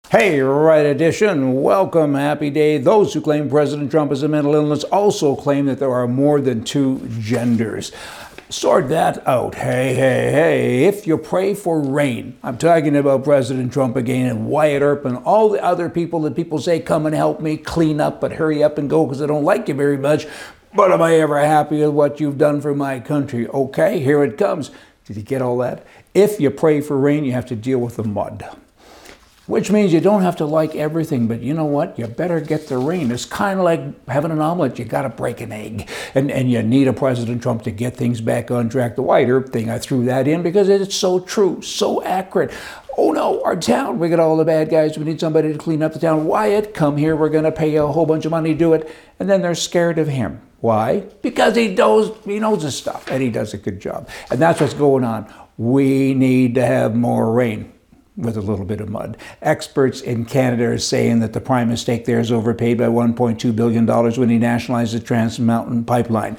Hey, right edition. Welcome, happy day. Those who claim President Trump has a mental illness also claim that there are more than two genders. Sort that out. Hey. If you pray for rain, I'm talking about President Trump again and Wyatt Earp and all the other people that people say, come and help me clean up, but hurry up and go because I don't like you very much. But am I ever happy with what you've done for my country? Okay, here it comes. Did you get all that? If you pray for rain, you have to deal with the mud. Which means you don't have to like everything, but you know what? You better get the rain. It's kind of like having an omelet. You got to break an egg. And you need a President Trump to get things back on track. The Wyatt Earp thing, I threw that in because it's so true, so accurate. Oh no, our town, we got all the bad guys. We need somebody to clean up the town. Wyatt, come here. We're going to pay you a whole bunch of money to do it. And then they're scared of him. Why? Because he knows his stuff and he does a good job. And that's what's going on. We need to have more rain with a little bit of mud. Experts in Canada are saying that the prime mistake there is overpaid by $1.2 billion when he nationalized the Trans Mountain Pipeline.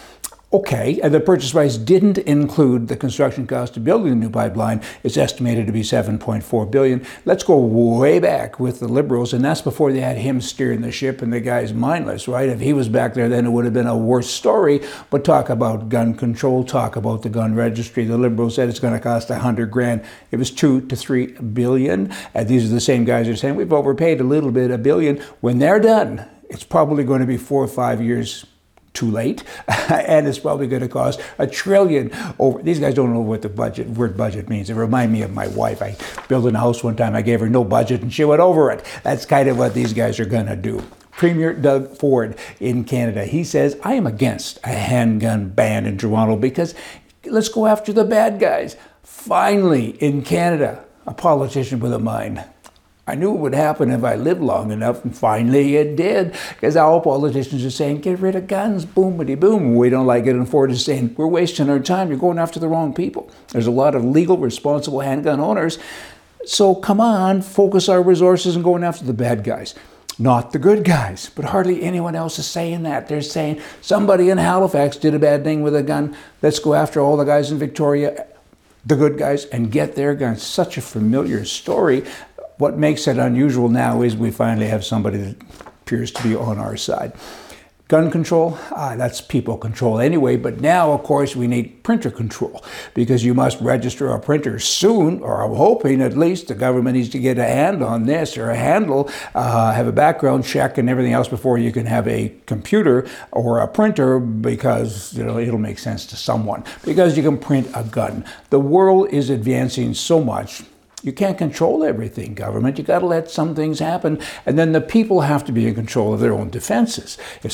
Okay, and the purchase price didn't include the construction cost of building the new pipeline. It's estimated to be $7.4 billion. Let's go way back with the Liberals, and that's before they had him steering the ship and the guy's mindless, right? If he was back there, then it would have been a worse story. But talk about gun control, talk about the gun registry. The Liberals said it's going to cost $100,000. It was $2 to $3 billion. And these are the same guys who are saying we've overpaid a little bit, $1 billion. When they're done, it's probably going to be 4 or 5 years too late, and it's probably going to cost $1 trillion over. These guys don't know what the word budget means. It reminds me of my wife. I built a house one time. I gave her no budget, and she went over it. That's kind of what these guys are going to do. Premier Doug Ford in Canada, he says, I am against a handgun ban in Toronto because let's go after the bad guys. Finally, in Canada, a politician with a mind. I knew it would happen if I lived long enough, and finally it did. Because all politicians are saying, get rid of guns, boomity boom. We don't like it, and Ford is saying, we're wasting our time. You're going after the wrong people. There's a lot of legal, responsible handgun owners. So come on, focus our resources on going after the bad guys. Not the good guys, but hardly anyone else is saying that. They're saying, somebody in Halifax did a bad thing with a gun. Let's go after all the guys in Victoria, the good guys, and get their guns. Such a familiar story. What makes it unusual now is we finally have somebody that appears to be on our side. Gun control, that's people control anyway, but now, of course, we need printer control because you must register a printer soon, or I'm hoping at least the government needs to get a hand on this or a handle, have a background check and everything else before you can have a computer or a printer because it'll make sense to someone because you can print a gun. The world is advancing so much. You can't control everything, government. You got to let some things happen. And then the people have to be in control of their own defenses.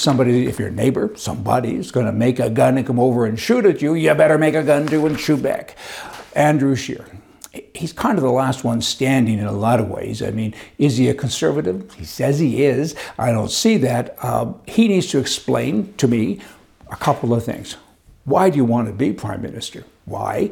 If your neighbor, somebody is going to make a gun and come over and shoot at you, you better make a gun too and shoot back. Andrew Scheer. He's kind of the last one standing in a lot of ways. I mean, is he a conservative? He says he is. I don't see that. He needs to explain to me a couple of things. Why do you want to be prime minister? Why?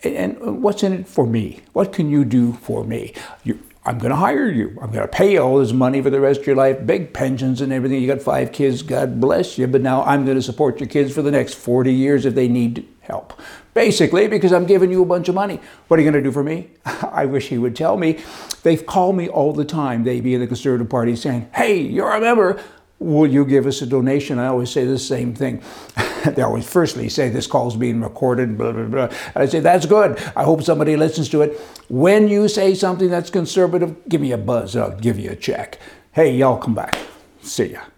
And what's in it for me? What can you do for me? I'm going to hire you. I'm going to pay you all this money for the rest of your life, big pensions and everything. You got 5 kids, God bless you. But now I'm going to support your kids for the next 40 years if they need help. Basically, because I'm giving you a bunch of money. What are you going to do for me? I wish he would tell me. They've called me all the time, they being the Conservative Party, saying, hey, you're a member. Will you give us a donation? I always say the same thing. They always firstly say this call's being recorded, blah, blah, blah. And I say, that's good. I hope somebody listens to it. When you say something that's conservative, give me a buzz. I'll give you a check. Hey, y'all come back. See ya.